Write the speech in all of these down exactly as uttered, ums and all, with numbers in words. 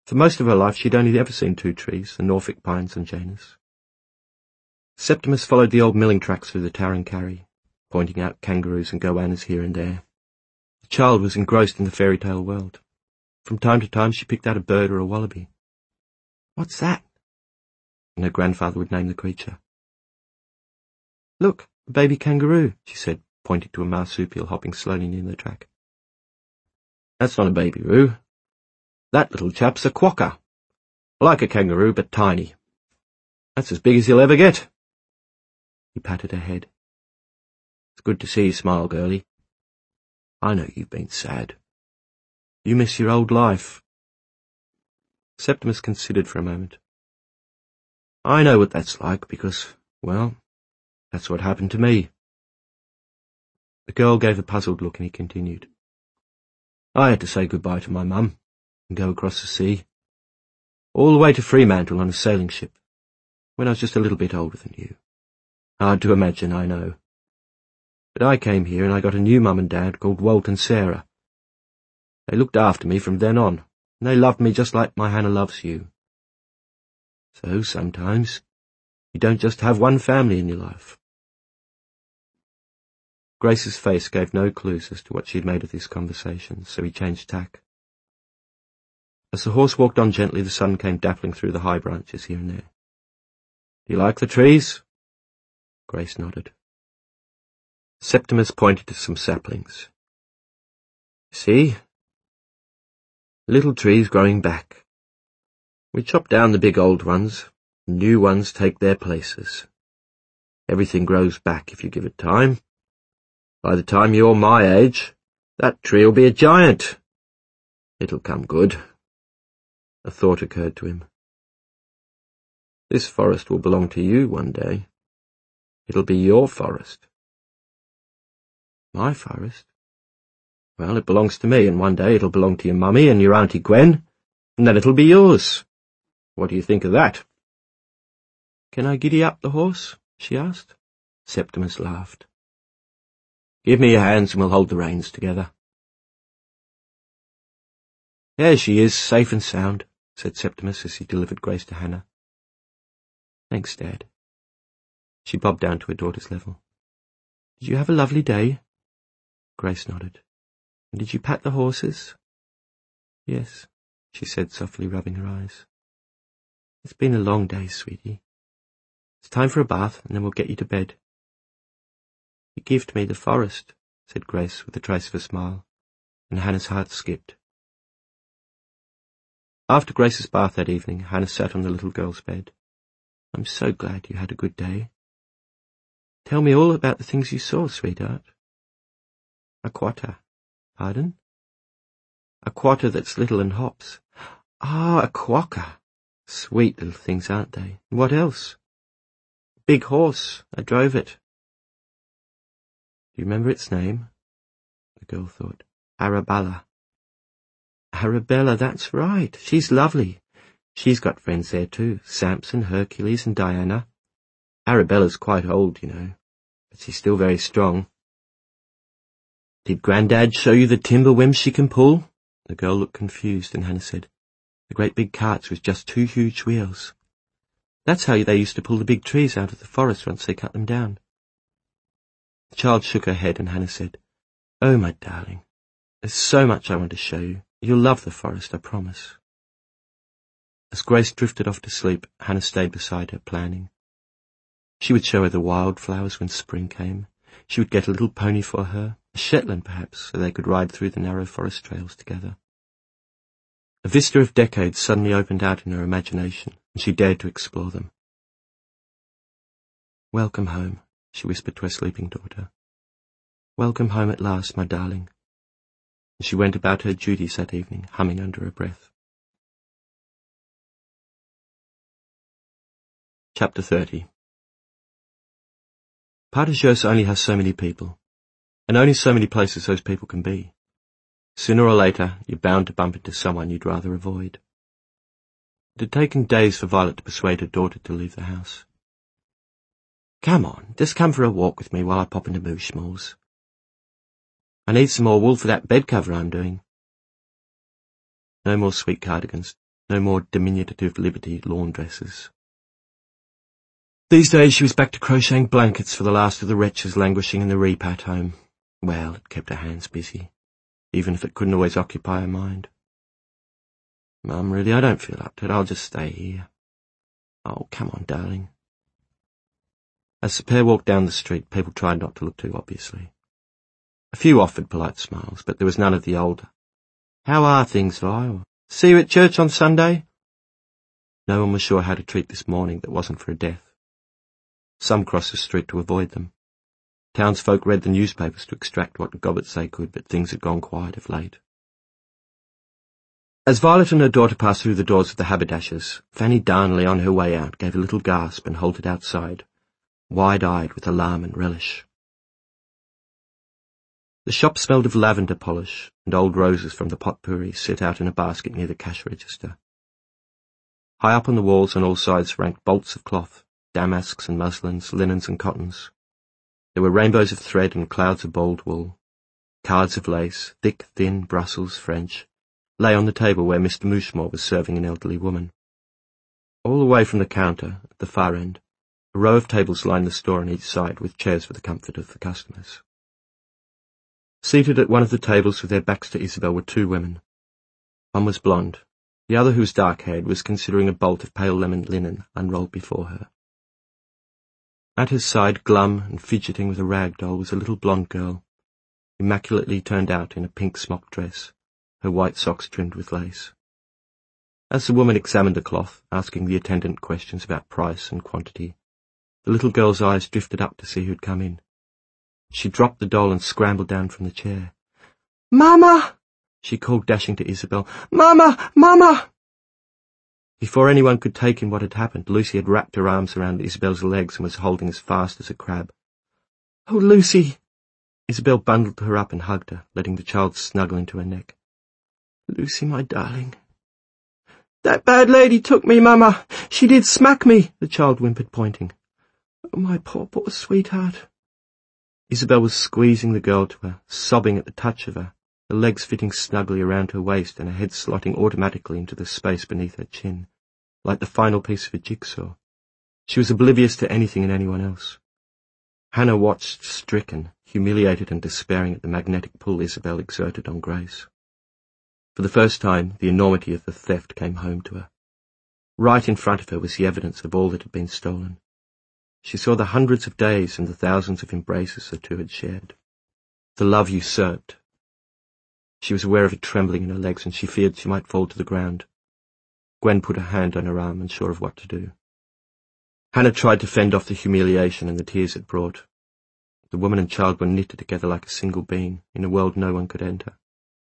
For most of her life she'd only ever seen two trees, the Norfolk pines and Janus. Septimus followed the old milling tracks through the Tarrancarry, pointing out kangaroos and goannas here and there. The child was engrossed in the fairy tale world. From time to time she picked out a bird or a wallaby. "What's that?" And her grandfather would name the creature. "Look, a baby kangaroo," she said, pointing to a marsupial hopping slowly near the track. "That's not a baby-roo. That little chap's a quokka. Like a kangaroo, but tiny. That's as big as you'll ever get." He patted her head. "It's good to see you smile, girlie. I know you've been sad. You miss your old life." Septimus considered for a moment. "I know what that's like because, well, that's what happened to me." The girl gave a puzzled look and he continued. "I had to say goodbye to my mum and go across the sea, all the way to Fremantle on a sailing ship, when I was just a little bit older than you. Hard to imagine, I know. But I came here and I got a new mum and dad called Walt and Sarah. They looked after me from then on, and they loved me just like my Hannah loves you. So sometimes you don't just have one family in your life." Grace's face gave no clues as to what she had made of this conversation, so he changed tack. As the horse walked on gently, the sun came dappling through the high branches here and there. "Do you like the trees?" Grace nodded. Septimus pointed to some saplings. "See? Little trees growing back. We chop down the big old ones, and new ones take their places. Everything grows back if you give it time. By the time you're my age, that tree'll be a giant. It'll come good." A thought occurred to him. "This forest will belong to you one day. It'll be your forest." "My forest? Well, it belongs to me, and one day it'll belong to your mummy and your Auntie Gwen, and then it'll be yours. What do you think of that?" "Can I giddy up the horse?" she asked. Septimus laughed. "Give me your hands and we'll hold the reins together." "There she is, safe and sound," said Septimus as he delivered Grace to Hannah. "Thanks, Dad." She bobbed down to her daughter's level. "Did you have a lovely day?" Grace nodded. "And did you pat the horses?" "Yes," she said, softly rubbing her eyes. "It's been a long day, sweetie. It's time for a bath, and then we'll get you to bed." "You gived me the forest," said Grace with a trace of a smile, and Hannah's heart skipped. After Grace's bath that evening, Hannah sat on the little girl's bed. "I'm so glad you had a good day. Tell me all about the things you saw, sweetheart." "A quatta." "Pardon?" "A quatta that's little and hops." "Ah, a quokka. Sweet little things, aren't they? And what else?" "Big horse. I drove it." "Do you remember its name?" The girl thought. "Arabella." "Arabella, that's right. She's lovely. She's got friends there too, Samson, Hercules, and Diana. Arabella's quite old, you know, but she's still very strong." "Did Grandad show you the timber whims she can pull?" The girl looked confused, and Hannah said, "The great big carts with just two huge wheels. That's how they used to pull the big trees out of the forest once they cut them down." The child shook her head, and Hannah said, "Oh, my darling, there's so much I want to show you. You'll love the forest, I promise." As Grace drifted off to sleep, Hannah stayed beside her, planning. She would show her the wildflowers when spring came. She would get a little pony for her, a Shetland perhaps, so they could ride through the narrow forest trails together. A vista of decades suddenly opened out in her imagination, and she dared to explore them. "Welcome home," she whispered to her sleeping daughter. "Welcome home at last, my darling." And she went about her duties that evening, humming under her breath. Chapter thirty. Pas de Jeux only has so many people, and only so many places those people can be. Sooner or later, you're bound to bump into someone you'd rather avoid. It had taken days for Violet to persuade her daughter to leave the house. "Come on, just come for a walk with me while I pop into Mooshmall's. I need some more wool for that bed cover I'm doing." No more sweet cardigans, No more diminutive Liberty laundresses. These days she was back to crocheting blankets for the last of the wretches languishing in the Repat home. Well, it kept her hands busy, even if it couldn't always occupy her mind. Mum, really, I don't feel up to it. I'll just stay here. Oh, come on, darling. As the pair walked down the street, people tried not to look too obviously. A few offered polite smiles, but there was none of the old, "How are things, Vi?" or "See you at church on Sunday?" No one was sure how to treat this morning that wasn't for a death. Some crossed the street to avoid them. Townsfolk read the newspapers to extract what gobbets they could, but things had gone quiet of late. As Violet and her daughter passed through the doors of the haberdashers, Fanny Darnley on her way out gave a little gasp and halted outside, wide-eyed with alarm and relish. The shop smelled of lavender polish, and old roses from the potpourri set out in a basket near the cash register. High up on the walls on all sides ranked bolts of cloth, damasks and muslins, linens and cottons. There were rainbows of thread and clouds of bold wool. Cards of lace, thick, thin, Brussels, French, lay on the table where Mister Mouchemore was serving an elderly woman. All away from the counter, at the far end, a row of tables lined the store on each side with chairs for the comfort of the customers. Seated at one of the tables with their backs to Isabel were two women. One was blonde. The other, who was dark-haired, was considering a bolt of pale lemon linen unrolled before her. At her side, glum and fidgeting with a rag doll, was a little blonde girl, immaculately turned out in a pink smock dress, her white socks trimmed with lace. As the woman examined the cloth, asking the attendant questions about price and quantity, the little girl's eyes drifted up to see who'd come in. She dropped the doll and scrambled down from the chair. "Mama!" she called, dashing to Isabel. "Mama! Mama!" Before anyone could take in what had happened, Lucy had wrapped her arms around Isabel's legs and was holding as fast as a crab. "Oh, Lucy!" Isabel bundled her up and hugged her, letting the child snuggle into her neck. "Lucy, my darling." "That bad lady took me, Mama. She did smack me," the child whimpered, pointing. "Oh, my poor, poor sweetheart." Isabel was squeezing the girl to her, sobbing at the touch of her, her legs fitting snugly around her waist and her head slotting automatically into the space beneath her chin, like the final piece of a jigsaw. She was oblivious to anything and anyone else. Hannah watched, stricken, humiliated and despairing at the magnetic pull Isabel exerted on Grace. For the first time, the enormity of the theft came home to her. Right in front of her was the evidence of all that had been stolen. She saw the hundreds of days and the thousands of embraces the two had shared. The love usurped. She was aware of it trembling in her legs, and she feared she might fall to the ground. Gwen put her hand on her arm, unsure of what to do. Hannah tried to fend off the humiliation and the tears it brought. The woman and child were knitted together like a single being, in a world no one could enter.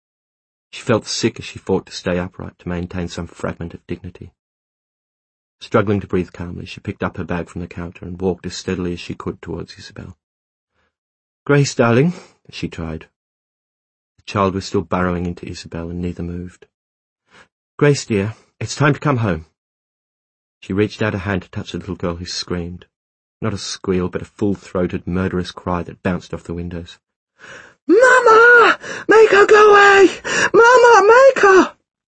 She felt sick as she fought to stay upright, to maintain some fragment of dignity. Struggling to breathe calmly, she picked up her bag from the counter and walked as steadily as she could towards Isabel. "Grace, darling," she tried. The child was still burrowing into Isabel, and neither moved. "Grace, dear, it's time to come home." She reached out a hand to touch the little girl, who screamed. Not a squeal, but a full-throated, murderous cry that bounced off the windows. "Mama! Make her go away! Mama, make her!"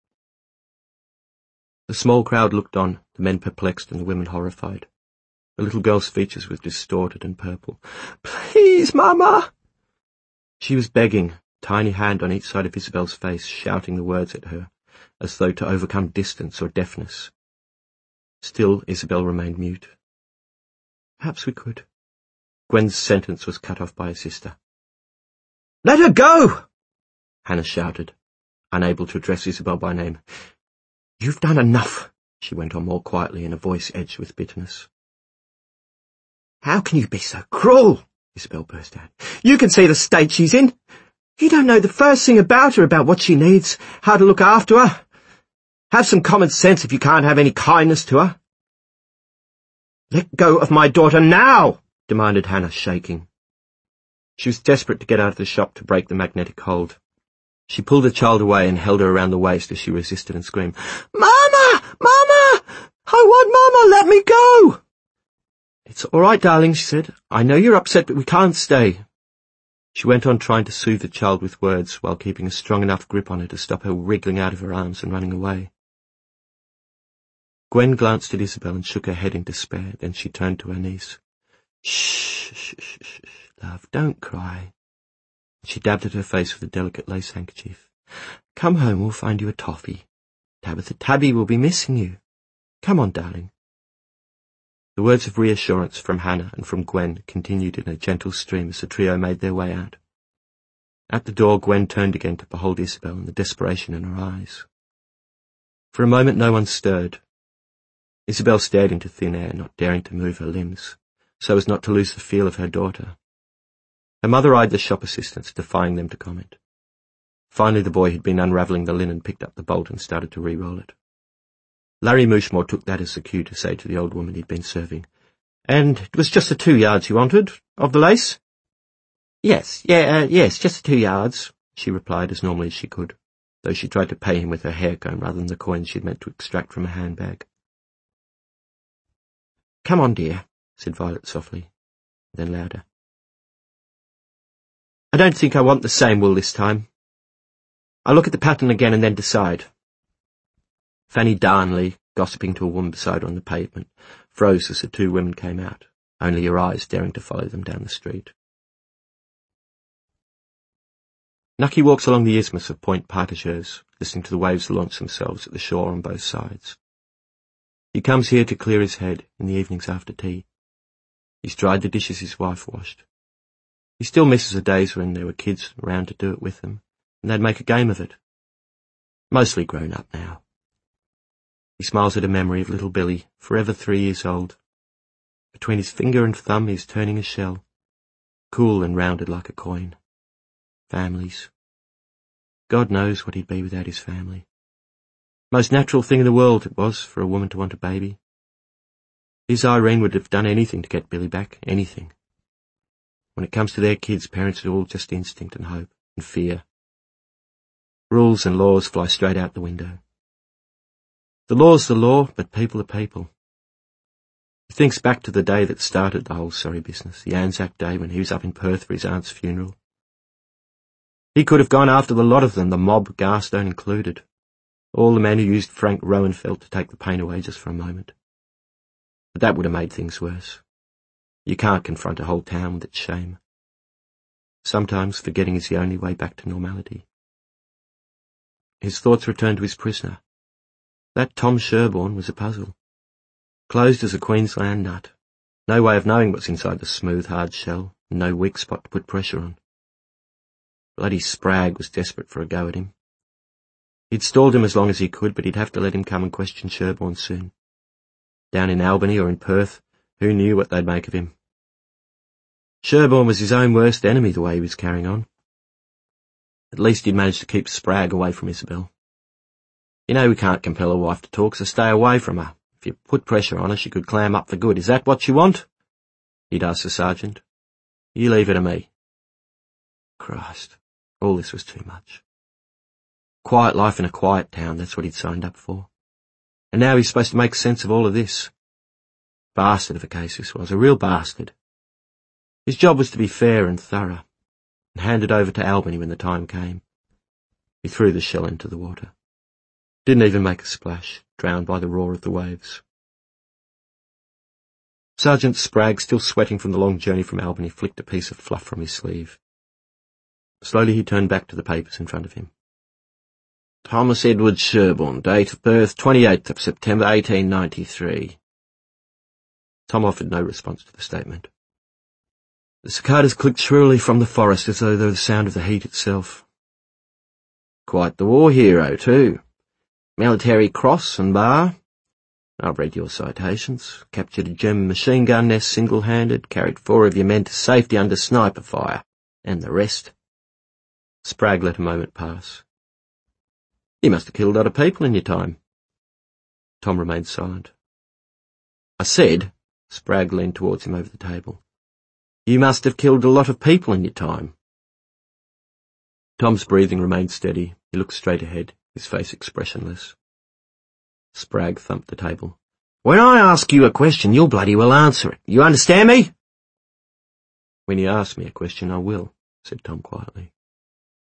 The small crowd looked on, the men perplexed and the women horrified. The little girl's features were distorted and purple. "Please, Mama!" She was begging, tiny hand on each side of Isabel's face, shouting the words at her, as though to overcome distance or deafness. Still, Isabel remained mute. "Perhaps we could." Gwen's sentence was cut off by her sister. "Let her go!" Hannah shouted, unable to address Isabel by name. "You've done enough," she went on more quietly in a voice edged with bitterness. "How can you be so cruel?" Isabel burst out. "You can see the state she's in. You don't know the first thing about her, about what she needs, how to look after her. Have some common sense if you can't have any kindness to her." "Let go of my daughter now!" demanded Hannah, shaking. She was desperate to get out of the shop to break the magnetic hold. She pulled the child away and held her around the waist as she resisted and screamed, "Mama! Mama! I want Mama! Let me go!" "It's all right, darling," she said. "I know you're upset, but we can't stay." She went on trying to soothe the child with words while keeping a strong enough grip on her to stop her wriggling out of her arms and running away. Gwen glanced at Isabel and shook her head in despair. Then she turned to her niece. Shh, shh, shh, shh, love, don't cry. She dabbed at her face with a delicate lace handkerchief. Come home, we'll find you a toffee. Tabitha Tabby will be missing you. Come on, darling. The words of reassurance from Hannah and from Gwen continued in a gentle stream as the trio made their way out. At the door, Gwen turned again to behold Isabel and the desperation in her eyes. For a moment no one stirred. Isabel stared into thin air, not daring to move her limbs, so as not to lose the feel of her daughter. Her mother eyed the shop assistants, defying them to comment. Finally the boy who'd been unravelling the linen picked up the bolt and started to re-roll it. Larry Mooshmore took that as the cue to say to the old woman he'd been serving, "And it was just the two yards you wanted, of the lace?" "Yes, yeah, uh, yes, just the two yards," she replied as normally as she could, though she tried to pay him with her hair comb rather than the coins she'd meant to extract from a handbag. "Come on, dear," said Violet softly, then louder. "I don't think I want the same wool this time. I'll look at the pattern again and then decide." Fanny Darnley, gossiping to a woman beside her on the pavement, froze as the two women came out, only her eyes daring to follow them down the street. Nucky walks along the isthmus of Point Partageurs, listening to the waves launch themselves at the shore on both sides. He comes here to clear his head in the evenings after tea. He's dried the dishes his wife washed. He still misses the days when there were kids around to do it with them, and they'd make a game of it. Mostly grown up now. He smiles at a memory of little Billy, forever three years old. Between his finger and thumb he is turning a shell, cool and rounded like a coin. Families. God knows what he'd be without his family. Most natural thing in the world it was for a woman to want a baby. His Irene would have done anything to get Billy back, anything. When it comes to their kids, parents are all just instinct and hope and fear. Rules and laws fly straight out the window. The law's the law, but people are people. He thinks back to the day that started the whole Surrey business, the Anzac Day when he was up in Perth for his aunt's funeral. He could have gone after the lot of them, the mob, Garstone included. All the men who used Frank Rowenfeld to take the pain away just for a moment. But that would have made things worse. You can't confront a whole town with its shame. Sometimes forgetting is the only way back to normality. His thoughts returned to his prisoner. That Tom Sherborne was a puzzle. Closed as a Queensland nut. No way of knowing what's inside the smooth, hard shell, and no weak spot to put pressure on. Bloody Spragg was desperate for a go at him. He'd stalled him as long as he could, but he'd have to let him come and question Sherborne soon. Down in Albany or in Perth, who knew what they'd make of him? Sherborne was his own worst enemy the way he was carrying on. At least he'd managed to keep Spragg away from Isabel. You know we can't compel a wife to talk, so stay away from her. If you put pressure on her, she could clam up for good. Is that what you want? He'd asked the sergeant. You leave it to me. Christ, all this was too much. Quiet life in a quiet town, that's what he'd signed up for. And now he's supposed to make sense of all of this. Bastard of a case this was, a real bastard. His job was to be fair and thorough, and hand it over to Albany when the time came. He threw the shell into the water. Didn't even make a splash, drowned by the roar of the waves. Sergeant Spragg, still sweating from the long journey from Albany, flicked a piece of fluff from his sleeve. Slowly he turned back to the papers in front of him. Thomas Edward Sherborne, date of birth twenty-eighth of September eighteen ninety-three. Tom offered no response to the statement. The cicadas clicked shrilly from the forest as though they were the sound of the heat itself. Quite the war hero, too. Military Cross and Bar. I've read your citations. Captured a German machine gun nest single-handed, carried four of your men to safety under sniper fire, and the rest. Spragg let a moment pass. You must have killed a lot of people in your time. Tom remained silent. I said, Spragg leaned towards him over the table, you must have killed a lot of people in your time. Tom's breathing remained steady. He looked straight ahead, his face expressionless. Spragg thumped the table. When I ask you a question, you'll bloody well answer it. You understand me? When you ask me a question, I will, said Tom quietly.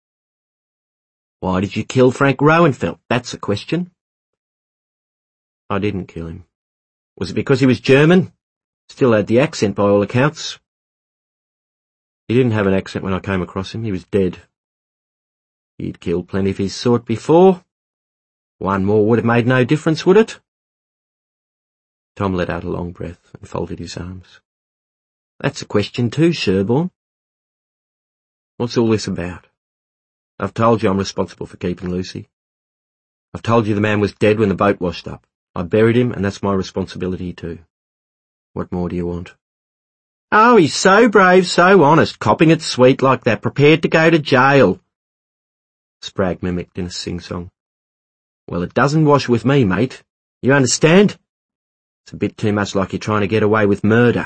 Why did you kill Frank Rowenfeld? That's a question. I didn't kill him. Was it because he was German? Still had the accent by all accounts. He didn't have an accent when I came across him. He was dead. He'd killed plenty of his sort before. One more would have made no difference, would it? Tom let out a long breath and folded his arms. That's a question too, Sherborne. What's all this about? I've told you I'm responsible for keeping Lucy. I've told you the man was dead when the boat washed up. I buried him, and that's my responsibility too. What more do you want? Oh, he's so brave, so honest, copping it sweet like that, prepared to go to jail. Spragg mimicked in a sing-song. Well, it doesn't wash with me, mate. You understand? It's a bit too much like you're trying to get away with murder.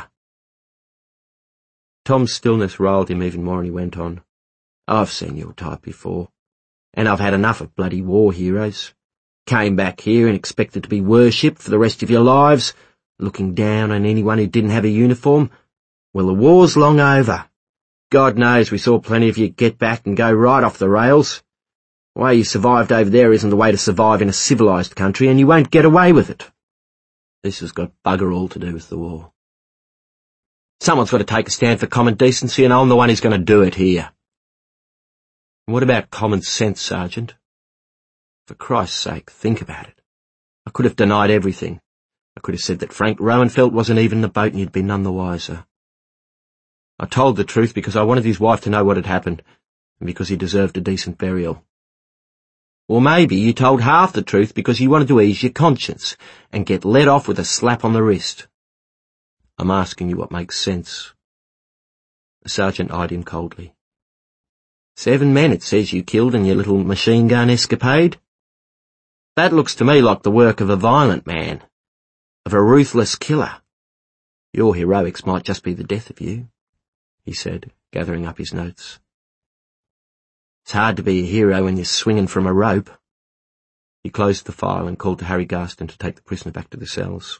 Tom's stillness riled him even more, and he went on. I've seen your type before, and I've had enough of bloody war heroes. Came back here and expected to be worshipped for the rest of your lives, looking down on anyone who didn't have a uniform. Well, the war's long over. God knows we saw plenty of you get back and go right off the rails. The way you survived over there isn't the way to survive in a civilised country, and you won't get away with it. This has got bugger all to do with the war. Someone's got to take a stand for common decency, and I'm the one who's going to do it here. And what about common sense, Sergeant? For Christ's sake, think about it. I could have denied everything. I could have said that Frank Roenfeld wasn't even in the boat and you'd been none the wiser. I told the truth because I wanted his wife to know what had happened, and because he deserved a decent burial. Or maybe you told half the truth because you wanted to ease your conscience and get let off with a slap on the wrist. I'm asking you what makes sense. The sergeant eyed him coldly. Seven men, it says, you killed in your little machine gun escapade. That looks to me like the work of a violent man, of a ruthless killer. Your heroics might just be the death of you, he said, gathering up his notes. It's hard to be a hero when you're swinging from a rope. He closed the file and called to Harry Garston to take the prisoner back to the cells.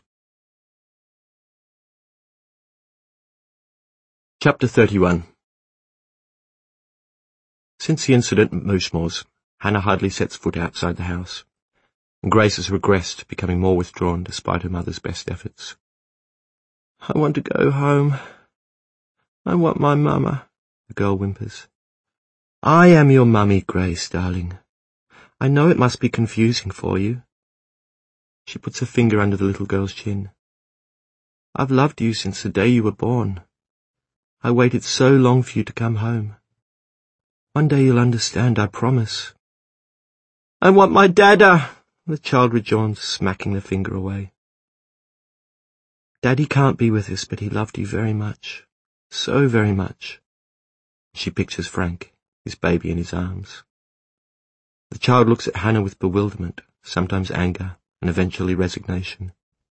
Chapter thirty-one. Since the incident at Moosemoors, Hannah hardly sets foot outside the house, and Grace has regressed, becoming more withdrawn despite her mother's best efforts. I want to go home. I want my mama, the girl whimpers. I am your mummy, Grace, darling. I know it must be confusing for you. She puts her finger under the little girl's chin. I've loved you since the day you were born. I waited so long for you to come home. One day you'll understand, I promise. I want my dada, the child rejoins, smacking the finger away. Daddy can't be with us, but he loved you very much. So very much. She pictures Frank, his baby in his arms. The child looks at Hannah with bewilderment, sometimes anger, and eventually resignation.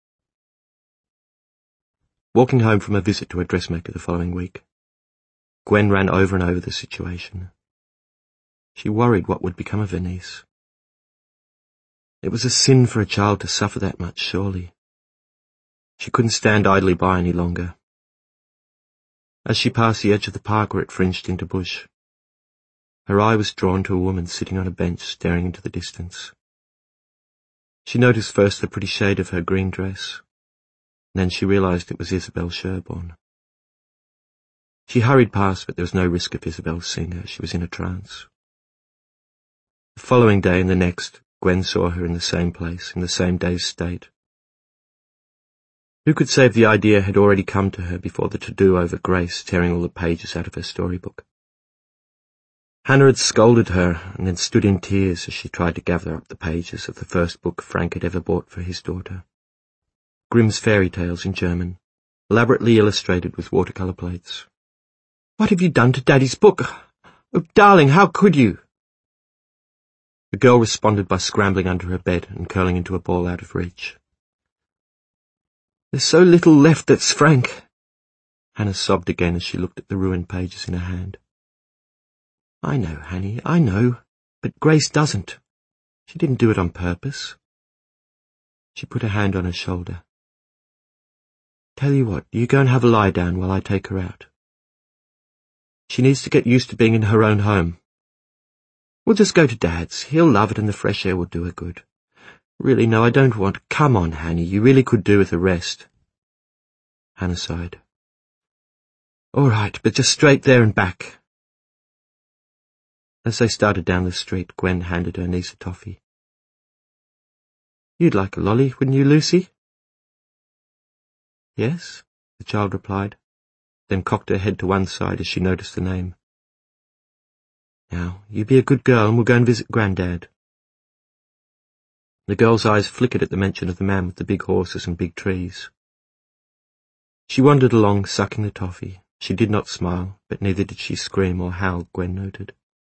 Walking home from a visit to a dressmaker the following week, Gwen ran over and over the situation. She worried what would become of her niece. It was a sin for a child to suffer that much, surely. She couldn't stand idly by any longer. As she passed the edge of the park where it fringed into bush, her eye was drawn to a woman sitting on a bench staring into the distance. She noticed first the pretty shade of her green dress, and then she realized it was Isabel Sherborne. She hurried past, but there was no risk of Isabel seeing her. She was in a trance. The following day and the next, Gwen saw her in the same place, in the same dazed state. Who could say if the idea had already come to her before the to-do over Grace tearing all the pages out of her storybook? Hannah had scolded her and then stood in tears as she tried to gather up the pages of the first book Frank had ever bought for his daughter. Grimm's Fairy Tales in German, elaborately illustrated with watercolour plates. What have you done to Daddy's book? Oh, darling, how could you? The girl responded by scrambling under her bed and curling into a ball out of reach. There's so little left that's Frank. Hannah sobbed again as she looked at the ruined pages in her hand. I know, Hanny, I know, but Grace doesn't. She didn't do it on purpose. She put her hand on her shoulder. Tell you what, you go and have a lie down while I take her out. She needs to get used to being in her own home. We'll just go to Dad's. He'll love it and the fresh air will do her good. Really, no, I don't want. Come on, Hanny, you really could do with a rest. Hannah sighed. All right, but just straight there and back. As they started down the street, Gwen handed her niece a toffee. You'd like a lolly, wouldn't you, Lucy? Yes, the child replied, then cocked her head to one side as she noticed the name. Now, you be a good girl and we'll go and visit Grandad. The girl's eyes flickered at the mention of the man with the big horses and big trees. She wandered along, sucking the toffee. She did not smile, but neither did she scream or howl, Gwen noted.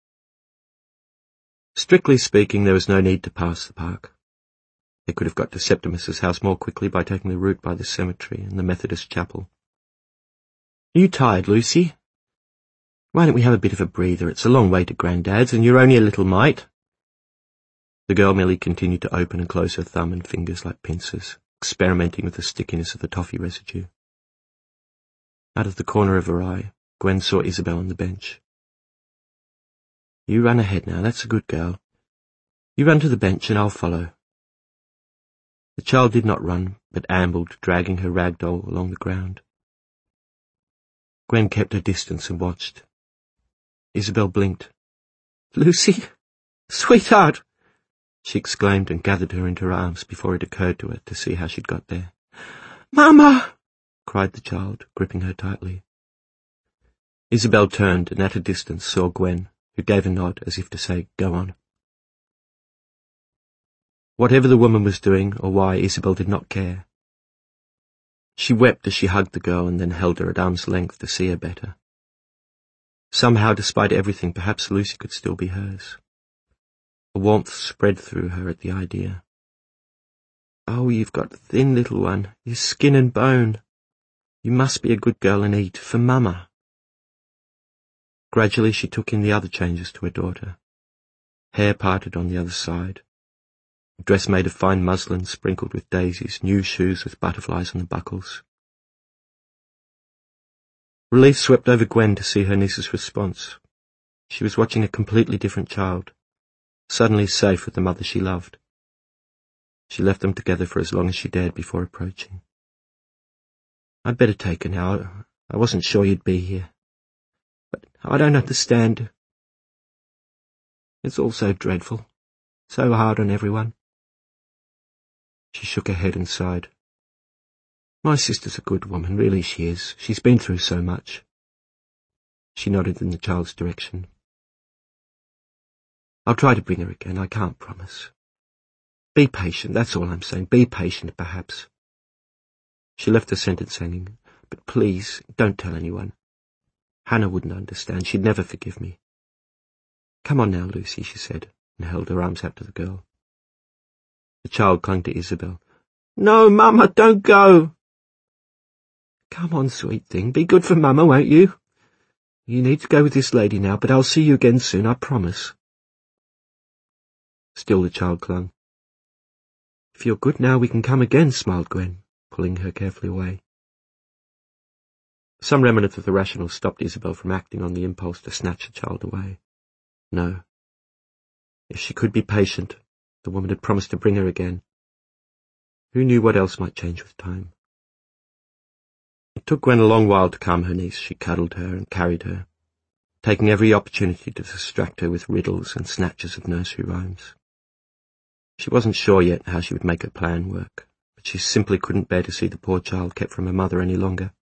Strictly speaking, there was no need to pass the park. They could have got to Septimus's house more quickly by taking the route by the cemetery and the Methodist chapel. Are you tired, Lucy? Why don't we have a bit of a breather? It's a long way to Grandad's, and you're only a little mite. The girl merely continued to open and close her thumb and fingers like pincers, experimenting with the stickiness of the toffee residue. Out of the corner of her eye, Gwen saw Isabel on the bench. You run ahead now, that's a good girl. You run to the bench and I'll follow. The child did not run, but ambled, dragging her rag doll along the ground. Gwen kept her distance and watched. Isabel blinked. Lucy? Sweetheart! She exclaimed and gathered her into her arms before it occurred to her to see how she'd got there. Mama! Cried the child, gripping her tightly. Isabel turned and at a distance saw Gwen, who gave a nod as if to say, go on. Whatever the woman was doing or why, Isabel did not care. She wept as she hugged the girl and then held her at arm's length to see her better. Somehow, despite everything, perhaps Lucy could still be hers. A warmth spread through her at the idea. Oh, you've got a thin little one, you're skin and bone. You must be a good girl and eat, for Mama. Gradually she took in the other changes to her daughter. Hair parted on the other side. A dress made of fine muslin sprinkled with daisies, new shoes with butterflies on the buckles. Relief swept over Gwen to see her niece's response. She was watching a completely different child, suddenly safe with the mother she loved. She left them together for as long as she dared before approaching. I'd better take her now. I wasn't sure you'd be here. But I don't understand. It's all so dreadful, so hard on everyone. She shook her head and sighed. My sister's a good woman, really she is. She's been through so much. She nodded in the child's direction. I'll try to bring her again, I can't promise. Be patient, that's all I'm saying. Be patient, perhaps. She left the sentence hanging. But please, don't tell anyone. Hannah wouldn't understand. She'd never forgive me. Come on now, Lucy, she said, and held her arms out to the girl. The child clung to Isabel. No, Mama, don't go. Come on, sweet thing. Be good for Mama, won't you? You need to go with this lady now, but I'll see you again soon, I promise. Still the child clung. If you're good now, we can come again, smiled Gwen, pulling her carefully away. Some remnant of the rational stopped Isabel from acting on the impulse to snatch the child away. No. If she could be patient, the woman had promised to bring her again. Who knew what else might change with time? It took Gwen a long while to calm her niece. She cuddled her and carried her, taking every opportunity to distract her with riddles and snatches of nursery rhymes. She wasn't sure yet how she would make her plan work, but she simply couldn't bear to see the poor child kept from her mother any longer.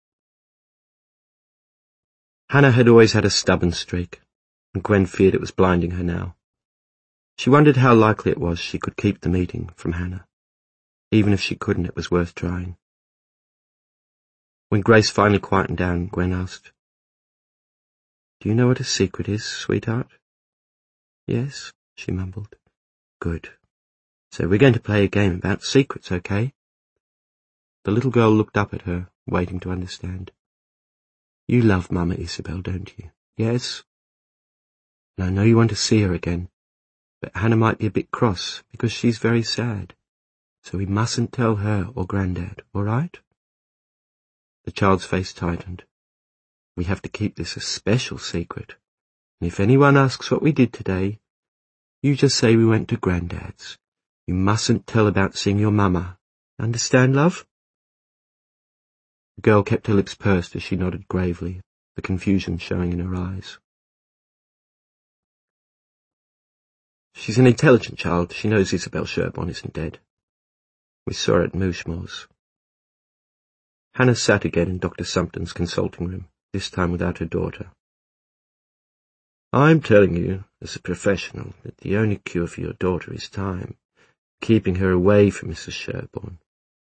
Hannah had always had a stubborn streak, and Gwen feared it was blinding her now. She wondered how likely it was she could keep the meeting from Hannah. Even if she couldn't, it was worth trying. When Grace finally quietened down, Gwen asked, Do you know what a secret is, sweetheart? Yes, she mumbled. Good. So we're going to play a game about secrets, okay? The little girl looked up at her, waiting to understand. You love Mama, Isabel, don't you? Yes? And I know you want to see her again, but Hannah might be a bit cross because she's very sad. So we mustn't tell her or Grandad, all right? The child's face tightened. We have to keep this a special secret, and if anyone asks what we did today, you just say we went to Grandad's. You mustn't tell about seeing your mamma. Understand, love? The girl kept her lips pursed as she nodded gravely, the confusion showing in her eyes. She's an intelligent child. She knows Isabel Sherborne isn't dead. We saw her at Mooshmore's. Hannah sat again in Doctor Sumpton's consulting room, this time without her daughter. I'm telling you, as a professional, that the only cure for your daughter is time, keeping her away from Missus Sherborne.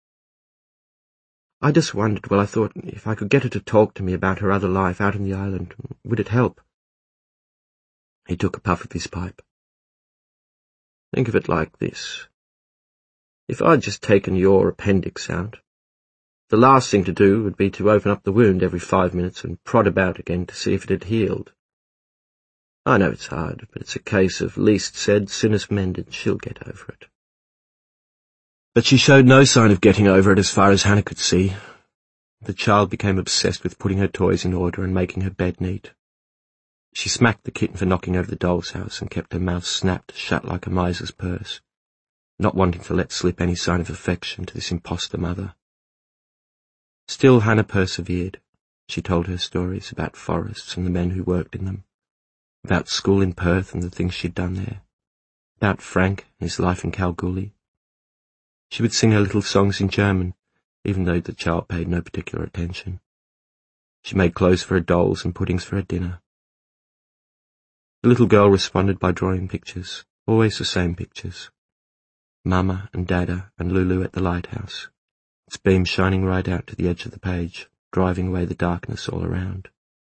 I just wondered, well, I thought, if I could get her to talk to me about her other life out on the island, would it help? He took a puff of his pipe. Think of it like this. If I'd just taken your appendix out, the last thing to do would be to open up the wound every five minutes and prod about again to see if it had healed. I know it's hard, but it's a case of least said, soonest mended. She'll get over it. But she showed no sign of getting over it as far as Hannah could see. The child became obsessed with putting her toys in order and making her bed neat. She smacked the kitten for knocking over the doll's house and kept her mouth snapped shut like a miser's purse, not wanting to let slip any sign of affection to this imposter mother. Still Hannah persevered. She told her stories about forests and the men who worked in them, about school in Perth and the things she'd done there, about Frank and his life in Kalgoorlie. She would sing her little songs in German, even though the child paid no particular attention. She made clothes for her dolls and puddings for her dinner. The little girl responded by drawing pictures, always the same pictures. Mama and Dada and Lulu at the lighthouse, its beam shining right out to the edge of the page, driving away the darkness all around.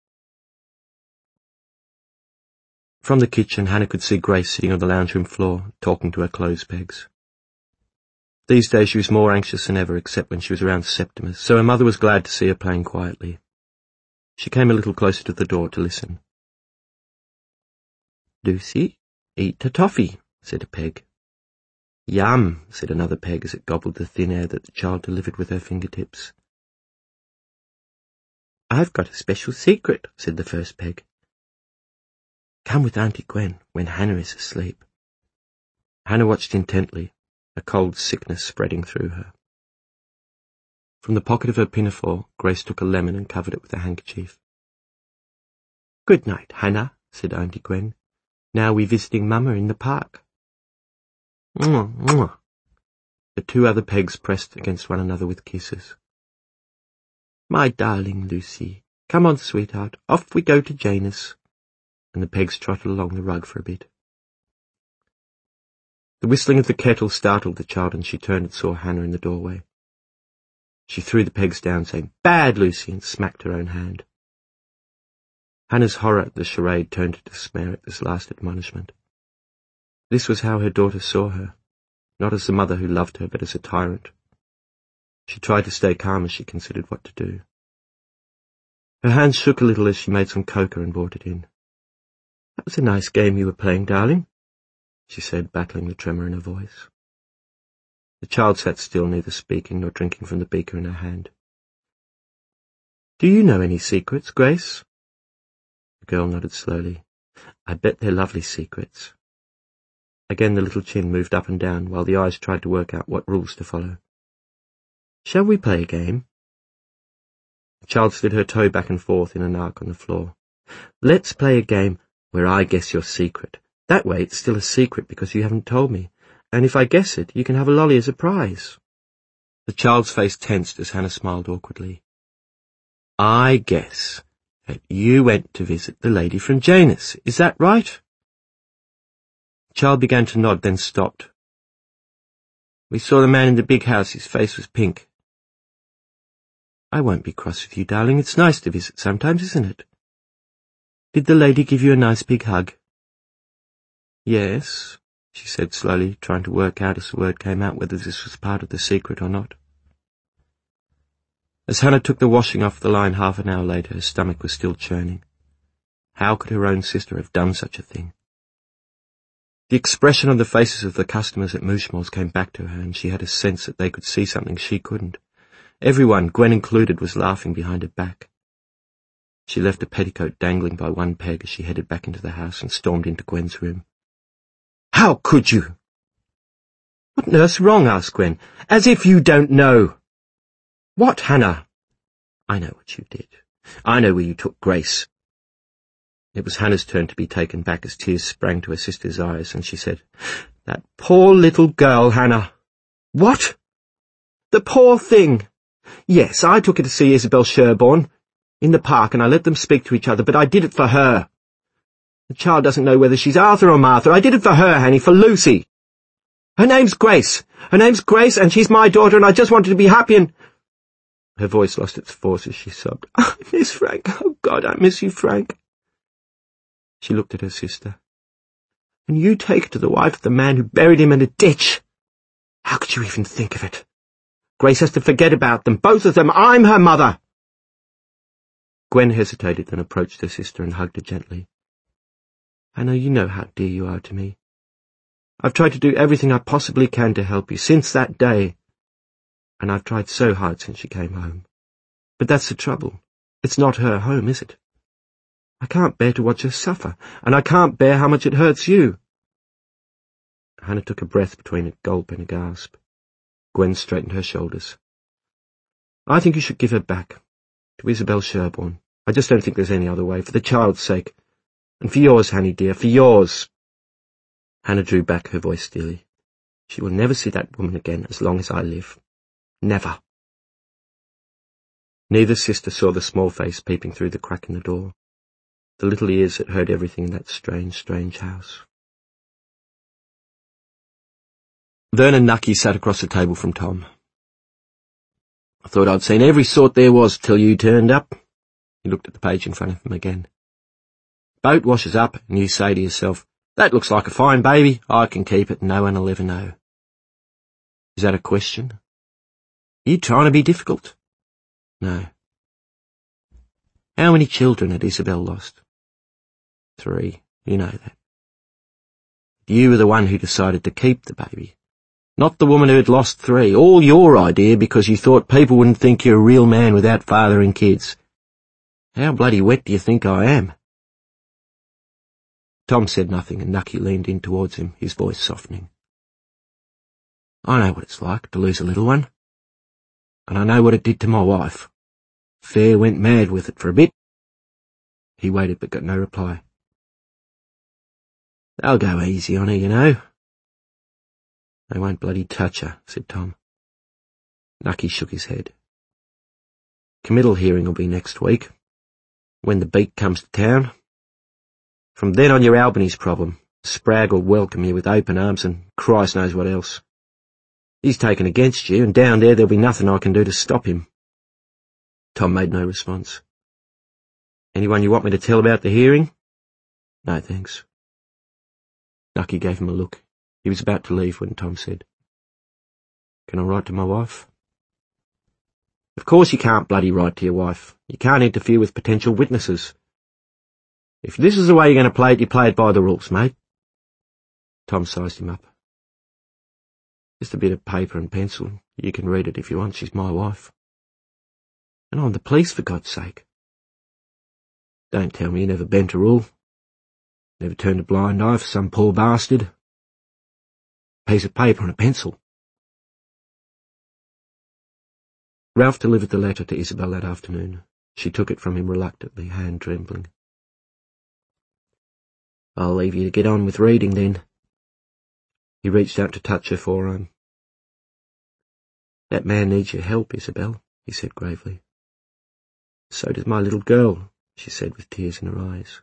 From the kitchen, Hannah could see Grace sitting on the lounge room floor, talking to her clothes pegs. These days she was more anxious than ever, except when she was around Septimus, so her mother was glad to see her playing quietly. She came a little closer to the door to listen. "Lucy, eat a toffee," said a peg. "Yum," said another peg as it gobbled the thin air that the child delivered with her fingertips. "I've got a special secret," said the first peg. "Come with Auntie Gwen when Hannah is asleep." Hannah watched intently, a cold sickness spreading through her. From the pocket of her pinafore, Grace took a lemon and covered it with a handkerchief. "Good night, Hannah," said Auntie Gwen. "Now we're visiting Mama in the park." Mwah, mwah. The two other pegs pressed against one another with kisses. "My darling Lucy, come on, sweetheart, off we go to Janus." And the pegs trotted along the rug for a bit. The whistling of the kettle startled the child, and she turned and saw Hannah in the doorway. She threw the pegs down, saying, "Bad, Lucy," and smacked her own hand. Hannah's horror at the charade turned to despair at this last admonishment. This was how her daughter saw her, not as the mother who loved her, but as a tyrant. She tried to stay calm as she considered what to do. Her hands shook a little as she made some cocoa and brought it in. "That was a nice game you were playing, darling," she said, battling the tremor in her voice. The child sat still, neither speaking nor drinking from the beaker in her hand. "Do you know any secrets, Grace?" The girl nodded slowly. "I bet they're lovely secrets." Again the little chin moved up and down, while the eyes tried to work out what rules to follow. "Shall we play a game?" The child slid her toe back and forth in an arc on the floor. "Let's play a game where I guess your secret. That way it's still a secret because you haven't told me, and if I guess it, you can have a lolly as a prize." The child's face tensed as Hannah smiled awkwardly. "I guess that you went to visit the lady from Janus. Is that right?" The child began to nod, then stopped. "We saw the man in the big house. His face was pink." "I won't be cross with you, darling. It's nice to visit sometimes, isn't it? Did the lady give you a nice big hug?" "Yes," she said slowly, trying to work out as the word came out whether this was part of the secret or not. As Hannah took the washing off the line half an hour later, her stomach was still churning. How could her own sister have done such a thing? The expression on the faces of the customers at Mooshmore's came back to her, and she had a sense that they could see something she couldn't. Everyone, Gwen included, was laughing behind her back. She left a petticoat dangling by one peg as she headed back into the house and stormed into Gwen's room. "How could you?" "What on earth's wrong?" asked Gwen. "As if you don't know." "What, Hannah?" "I know what you did. I know where you took Grace." It was Hannah's turn to be taken back as tears sprang to her sister's eyes, and she said, "That poor little girl, Hannah." "What?" "The poor thing. Yes, I took her to see Isabel Sherborne in the park, and I let them speak to each other, but I did it for her. The child doesn't know whether she's Arthur or Martha. I did it for her, Hanny, for Lucy. Her name's Grace. Her name's Grace, and she's my daughter, and I just wanted to be happy and—" Her voice lost its force as she sobbed. "I miss Frank. Oh, God, I miss you, Frank." She looked at her sister. "And you take her to the wife of the man who buried him in a ditch. How could you even think of it? Grace has to forget about them, both of them. I'm her mother." Gwen hesitated, then approached her sister and hugged her gently. "Hannah, you know how dear you are to me. I've tried to do everything I possibly can to help you since that day, and I've tried so hard since she came home. But that's the trouble. It's not her home, is it? I can't bear to watch her suffer, and I can't bear how much it hurts you." Hannah took a breath between a gulp and a gasp. Gwen straightened her shoulders. "I think you should give her back to Isabel Sherborne. I just don't think there's any other way, for the child's sake. And for yours, Hanny dear, for yours." Hannah drew back, her voice steely. "She will never see that woman again as long as I live. Never." Neither sister saw the small face peeping through the crack in the door, the little ears that heard everything in that strange, strange house. Vernon Nucky sat across the table from Tom. "I thought I'd seen every sort there was till you turned up." He looked at the page in front of him again. "Boat washes up, and you say to yourself, 'That looks like a fine baby. I can keep it, and no one will ever know.' Is that a question? Are you trying to be difficult? No. How many children had Isabel lost? Three. You know that. You were the one who decided to keep the baby, not the woman who had lost three. All your idea because you thought people wouldn't think you're a real man without father and kids. How bloody wet do you think I am?" Tom said nothing, and Nucky leaned in towards him, his voice softening. "I know what it's like to lose a little one, and I know what it did to my wife. Fair went mad with it for a bit." He waited but got no reply. "They'll go easy on her, you know." "They won't bloody touch her," said Tom. Nucky shook his head. "Committal hearing will be next week, when the beak comes to town. From then on you're Albany's problem. Spragg will welcome you with open arms and Christ knows what else. He's taken against you, and down there there'll be nothing I can do to stop him." Tom made no response. "Anyone you want me to tell about the hearing?" "No, thanks." Nucky gave him a look. He was about to leave when Tom said, "Can I write to my wife?" "Of course you can't bloody write to your wife. You can't interfere with potential witnesses. If this is the way you're going to play it, you play it by the rules, mate." Tom sized him up. "Just a bit of paper and pencil. You can read it if you want. She's my wife. And I'm the police, for God's sake. Don't tell me you never bent a rule. Never turned a blind eye for some poor bastard. A piece of paper and a pencil." Ralph delivered the letter to Isabel that afternoon. She took it from him reluctantly, hand trembling. "I'll leave you to get on with reading, then." He reached out to touch her forearm. "That man needs your help, Isabel," he said gravely. "So does my little girl," she said with tears in her eyes.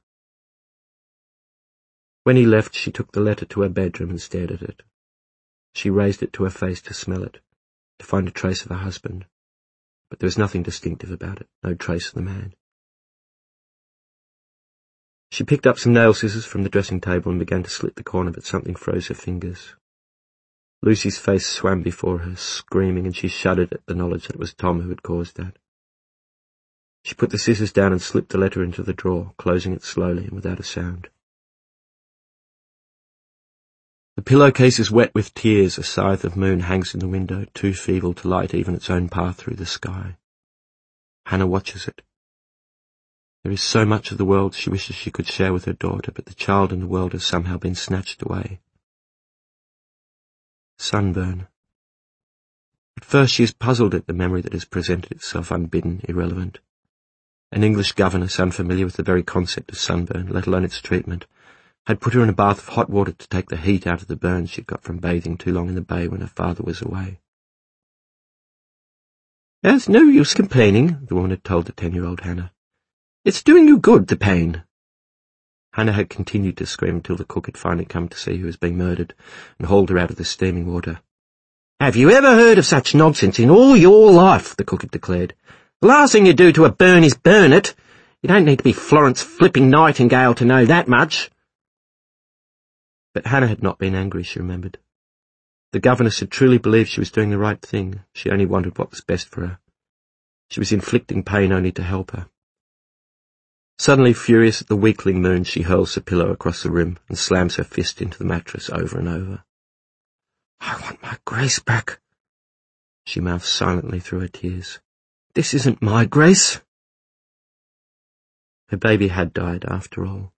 When he left, she took the letter to her bedroom and stared at it. She raised it to her face to smell it, to find a trace of her husband, but there was nothing distinctive about it, no trace of the man. She picked up some nail scissors from the dressing table and began to slit the corner, but something froze her fingers. Lucy's face swam before her, screaming, and she shuddered at the knowledge that it was Tom who had caused that. She put the scissors down and slipped the letter into the drawer, closing it slowly and without a sound. The pillowcase is wet with tears. A scythe of moon hangs in the window, too feeble to light even its own path through the sky. Hannah watches it. There is so much of the world she wishes she could share with her daughter, but the child and the world has somehow been snatched away. Sunburn. At first she is puzzled at the memory that has presented itself unbidden, irrelevant. An English governess, unfamiliar with the very concept of sunburn, let alone its treatment, had put her in a bath of hot water to take the heat out of the burns she'd got from bathing too long in the bay when her father was away. "There's no use complaining," the woman had told the ten-year-old Hannah. "It's doing you good, the pain." Hannah had continued to scream until the cook had finally come to see who was being murdered and hauled her out of the steaming water. "Have you ever heard of such nonsense in all your life?" the cook had declared. "The last thing you do to a burn is burn it. You don't need to be Florence flipping Nightingale to know that much." But Hannah had not been angry, she remembered. The governess had truly believed she was doing the right thing. She only wanted what was best for her. She was inflicting pain only to help her. Suddenly furious at the weakling moon, she hurls her pillow across the room and slams her fist into the mattress over and over. "I want my Grace back," she mouthed silently through her tears. "This isn't my Grace." Her baby had died after all.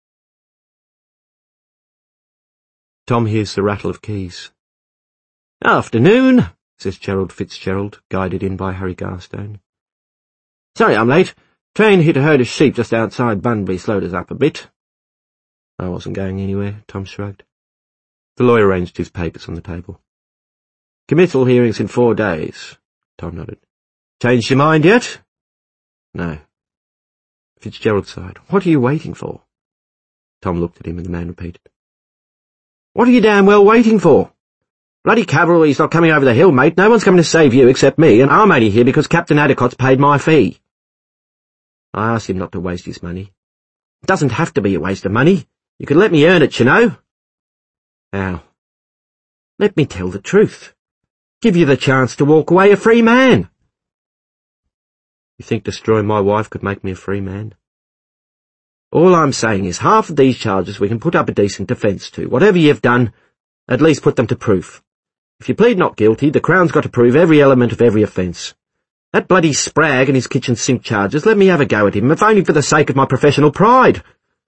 Tom hears the rattle of keys. "Afternoon," says Gerald Fitzgerald, guided in by Harry Garstone. "Sorry I'm late. Train hit a herd of sheep just outside Bunbury, slowed us up a bit." "I wasn't going anywhere," Tom shrugged. The lawyer arranged his papers on the table. "Committal hearings in four days," Tom nodded. "Changed your mind yet?" "No." Fitzgerald sighed. "What are you waiting for?" Tom looked at him and the man repeated. "What are you damn well waiting for? Bloody cavalry's not coming over the hill, mate. No one's coming to save you except me, and I'm only here because Captain Addicott's paid my fee." "I asked him not to waste his money." "It doesn't have to be a waste of money. You can let me earn it, you know." "How?" "Let me tell the truth. Give you the chance to walk away a free man." "You think destroying my wife could make me a free man?" "All I'm saying is half of these charges we can put up a decent defence to. Whatever you've done, at least put them to proof. If you plead not guilty, the Crown's got to prove every element of every offence. That bloody Spragg and his kitchen sink charges, let me have a go at him, if only for the sake of my professional pride."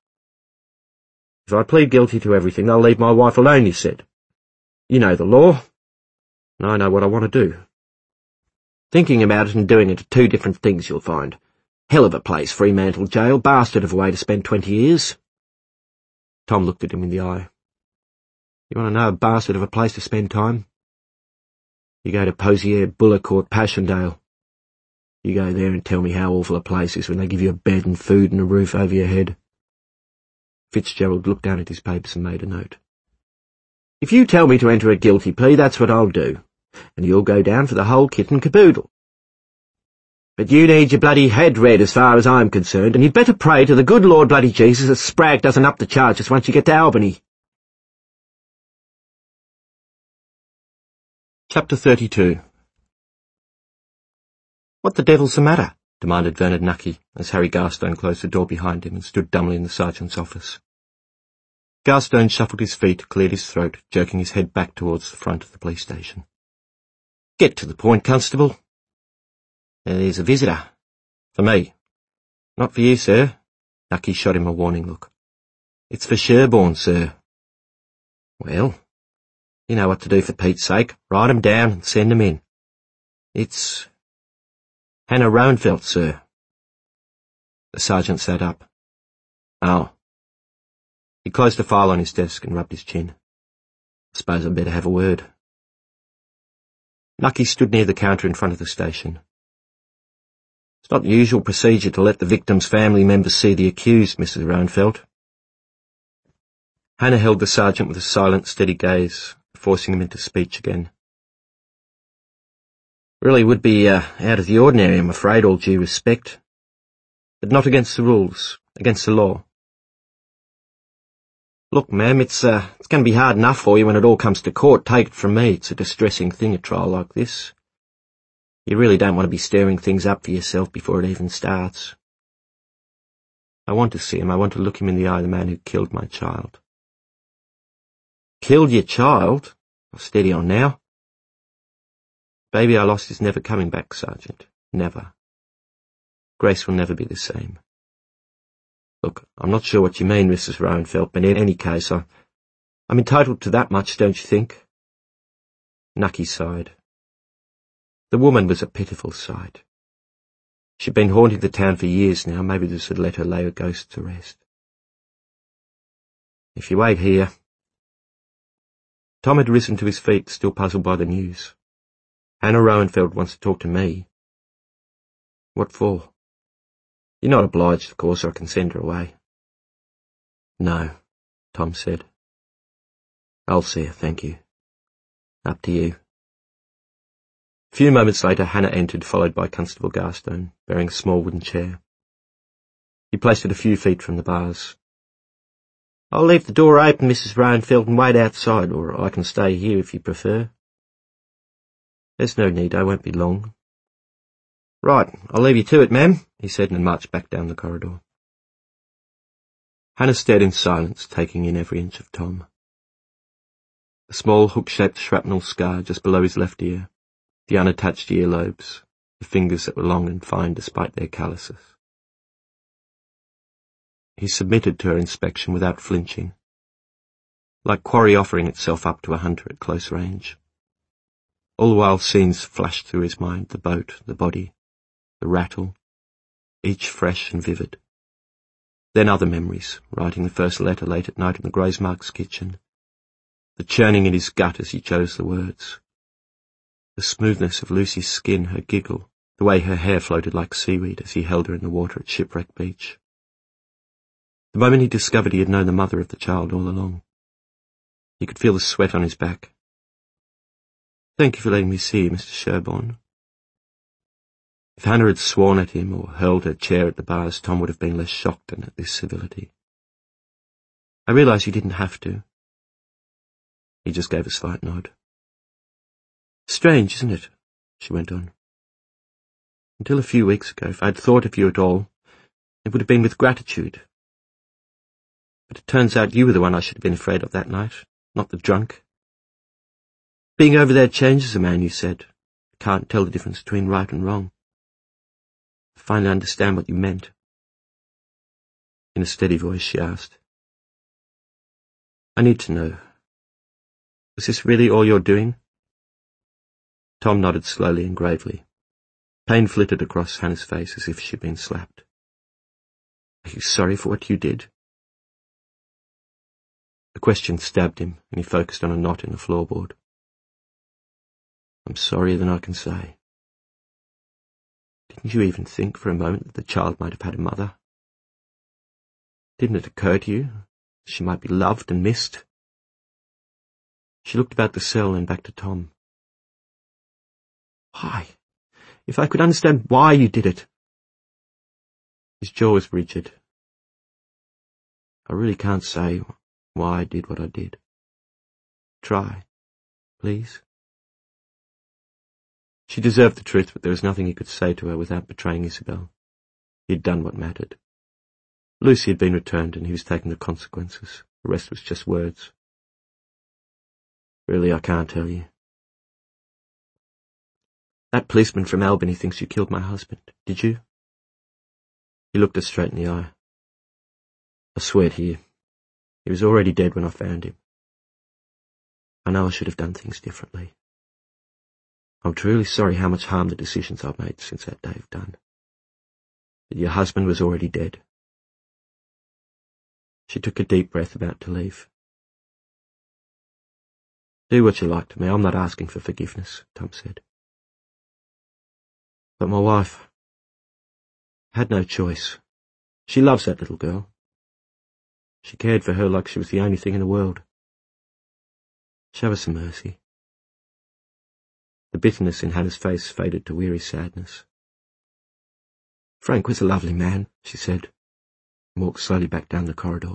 "If I plead guilty to everything, they'll leave my wife alone," you said. "You know the law, and I know what I want to do." "Thinking about it and doing it are two different things, you'll find. Hell of a place, Fremantle Jail, bastard of a way to spend twenty years. Tom looked at him in the eye. "You want to know a bastard of a place to spend time? You go to Posiere, Bullecourt, Passchendaele. You go there and tell me how awful a place is when they give you a bed and food and a roof over your head." Fitzgerald looked down at his papers and made a note. "If you tell me to enter a guilty plea, that's what I'll do, and you'll go down for the whole kit and caboodle. But you need your bloody head read as far as I'm concerned, and you'd better pray to the good Lord bloody Jesus that Spragg doesn't up the charges once you get to Albany." Chapter thirty-two. "What the devil's the matter?" demanded Bernard Nucky, as Harry Garstone closed the door behind him and stood dumbly in the sergeant's office. Garstone shuffled his feet, cleared his throat, jerking his head back towards the front of the police station. "Get to the point, constable." "There's a visitor." "For me." "Not for you, sir." Nucky shot him a warning look. "It's for Sherborne, sir." "Well, you know what to do for Pete's sake. Write 'em down and send 'em in." "It's Hannah Roanfelt, sir." The sergeant sat up. "Oh." He closed the file on his desk and rubbed his chin. "I suppose I'd better have a word." Nucky stood near the counter in front of the station. "It's not the usual procedure to let the victim's family members see the accused, Missus Roanfelt." Hannah held the sergeant with a silent, steady gaze, forcing him into speech again. "Really would be uh, out of the ordinary, I'm afraid, all due respect. But not against the rules, against the law. Look, ma'am, it's, uh, it's going to be hard enough for you when it all comes to court. Take it from me, it's a distressing thing, a trial like this. You really don't want to be stirring things up for yourself before it even starts. I want to see him. I want to look him in the eye, the man who killed my child." "Killed your child?" "Oh, steady on now." "Baby I lost is never coming back, Sergeant. Never. Grace will never be the same. Look, I'm not sure what you mean, Missus Roanfelt, but in any case, I, I'm entitled to that much, don't you think?" Nucky sighed. The woman was a pitiful sight. She'd been haunting the town for years now. Maybe this would let her lay her ghosts to rest. If you wait here. Tom had risen to his feet, still puzzled by the news. Hannah Roenfeld wants to talk to me. What for? You're not obliged, of course, or I can send her away. No, Tom said. I'll see her, thank you. Up to you. A few moments later, Hannah entered, followed by Constable Garstone, bearing a small wooden chair. He placed it a few feet from the bars. I'll leave the door open, Missus Roenfeld, and wait outside, or I can stay here if you prefer. There's no need, I won't be long. Right, I'll leave you to it, ma'am, he said, and marched back down the corridor. Hannah stared in silence, taking in every inch of Tom. A small hook-shaped shrapnel scar just below his left ear, the unattached earlobes, the fingers that were long and fine despite their calluses. He submitted to her inspection without flinching, like quarry offering itself up to a hunter at close range. All the while scenes flashed through his mind, the boat, the body, the rattle, each fresh and vivid. Then other memories, writing the first letter late at night in the Grossmark's kitchen, the churning in his gut as he chose the words, the smoothness of Lucy's skin, her giggle, the way her hair floated like seaweed as he held her in the water at Shipwreck Beach. The moment he discovered he had known the mother of the child all along. He could feel the sweat on his back. Thank you for letting me see you, Mister Sherborne. If Hannah had sworn at him or hurled her chair at the bars, Tom would have been less shocked than at this civility. I realise you didn't have to. He just gave a slight nod. Strange, isn't it? She went on. Until a few weeks ago, if I'd thought of you at all, it would have been with gratitude. But it turns out you were the one I should have been afraid of that night, not the drunk. Being over there changes a man, you said. I can't tell the difference between right and wrong. I finally understand what you meant. In a steady voice, she asked. I need to know. Was this really all you're doing? Tom nodded slowly and gravely. Pain flitted across Hannah's face as if she'd been slapped. Are you sorry for what you did? The question stabbed him, and he focused on a knot in the floorboard. I'm sorrier than I can say. Didn't you even think for a moment that the child might have had a mother? Didn't it occur to you she might be loved and missed? She looked about the cell and back to Tom. Why? If I could understand why you did it. His jaw was rigid. I really can't say why I did what I did. Try, please. She deserved the truth, but there was nothing he could say to her without betraying Isabel. He had done what mattered. Lucy had been returned, and he was taking the consequences. The rest was just words. Really, I can't tell you. That policeman from Albany thinks you killed my husband. Did you? He looked her straight in the eye. I swear to you, he was already dead when I found him. I know I should have done things differently. I'm truly sorry how much harm the decisions I've made since that day have done. But your husband was already dead. She took a deep breath, about to leave. Do what you like to me. I'm not asking for forgiveness, Tom said. But my wife had no choice. She loves that little girl. She cared for her like she was the only thing in the world. Show her some mercy. The bitterness in Hannah's face faded to weary sadness. Frank was a lovely man, she said, and walked slowly back down the corridor.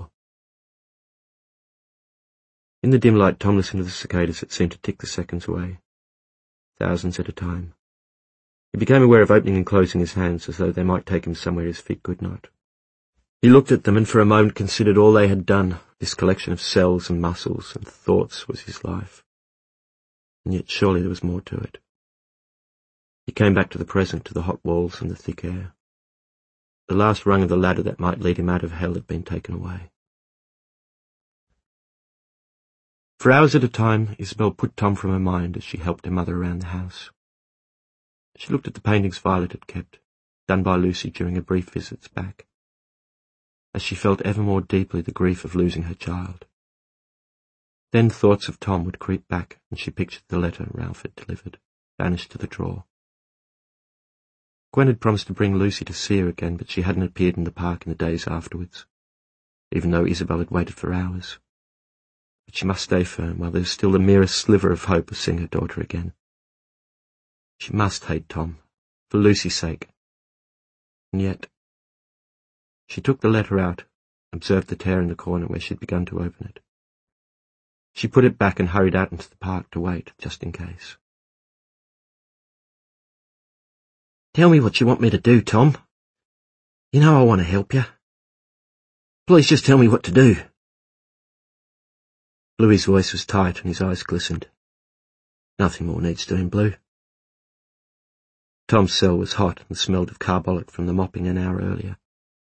In the dim light, Tom listened to the cicadas that seemed to tick the seconds away, thousands at a time. He became aware of opening and closing his hands as though they might take him somewhere his feet could not. He looked at them and for a moment considered all they had done. This collection of cells and muscles and thoughts was his life. And yet surely there was more to it. He came back to the present, to the hot walls and the thick air. The last rung of the ladder that might lead him out of hell had been taken away. For hours at a time, Isabel put Tom from her mind as she helped her mother around the house. She looked at the paintings Violet had kept, done by Lucy during her brief visits back, as she felt ever more deeply the grief of losing her child. Then thoughts of Tom would creep back, and she pictured the letter Ralph had delivered, vanished to the drawer. Gwen had promised to bring Lucy to see her again, but she hadn't appeared in the park in the days afterwards, even though Isabel had waited for hours. But she must stay firm while there was still the merest sliver of hope of seeing her daughter again. She must hate Tom, for Lucy's sake. And yet... She took the letter out, observed the tear in the corner where she'd begun to open it. She put it back and hurried out into the park to wait, just in case. "Tell me what you want me to do, Tom. You know I want to help you. Please just tell me what to do." Bluey's voice was tight and his eyes glistened. "Nothing more needs doing, Blue." Tom's cell was hot and smelled of carbolic from the mopping an hour earlier.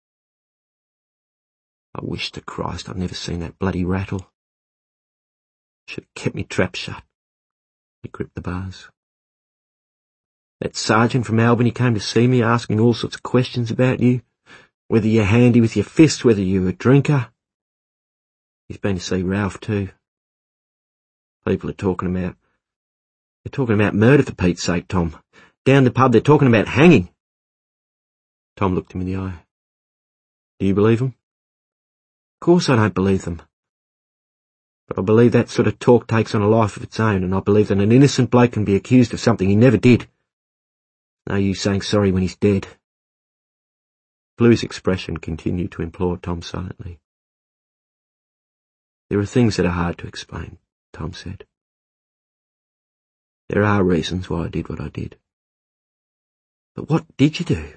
"I wish to Christ I'd never seen that bloody rattle. Should have kept me trap shut." He gripped the bars. "That sergeant from Albany came to see me, asking all sorts of questions about you, whether you're handy with your fists, whether you're a drinker. He's been to see Ralph too. People are talking about... They're talking about murder, for Pete's sake, Tom. Down the pub they're talking about hanging." Tom looked him in the eye. "Do you believe them?" "Of course I don't believe them. But I believe that sort of talk takes on a life of its own, and I believe that an innocent bloke can be accused of something he never did. No use saying sorry when he's dead." Bluey's expression continued to implore Tom silently. "There are things that are hard to explain," Tom said. "There are reasons why I did what I did." "But what did you do?"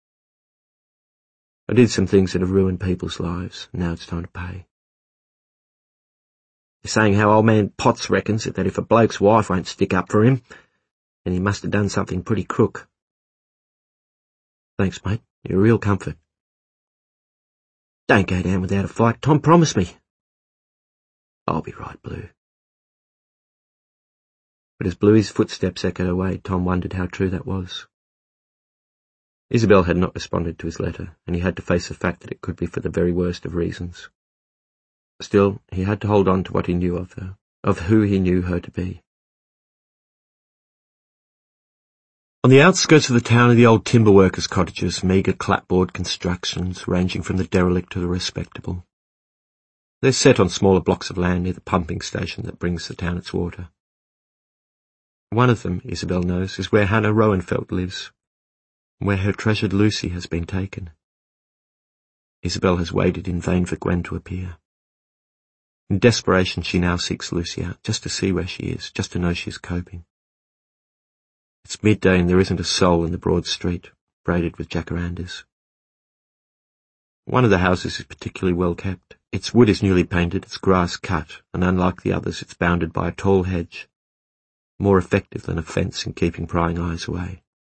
"I did some things that have ruined people's lives, and now it's time to pay. They're saying how old man Potts reckons that if a bloke's wife won't stick up for him, then he must have done something pretty crook." "Thanks, mate. You're a real comfort." "Don't go down without a fight, Tom, promise me." "I'll be right, Blue." But as Bluey's footsteps echoed away, Tom wondered how true that was. Isabel had not responded to his letter, and he had to face the fact that it could be for the very worst of reasons. Still, he had to hold on to what he knew of her, of who he knew her to be. On the outskirts of the town are the old timber workers' cottages, meagre clapboard constructions ranging from the derelict to the respectable. They're set on smaller blocks of land near the pumping station that brings the town its water. One of them, Isabel knows, is where Hannah Roenfeld lives, and where her treasured Lucy has been taken. Isabel has waited in vain for Gwen to appear. In desperation she now seeks Lucy out, just to see where she is, just to know she is coping. It's midday and there isn't a soul in the broad street, braided with jacarandas. One of the houses is particularly well kept. Its wood is newly painted, its grass cut, and unlike the others it's bounded by a tall hedge, more effective than a fence in keeping prying eyes away.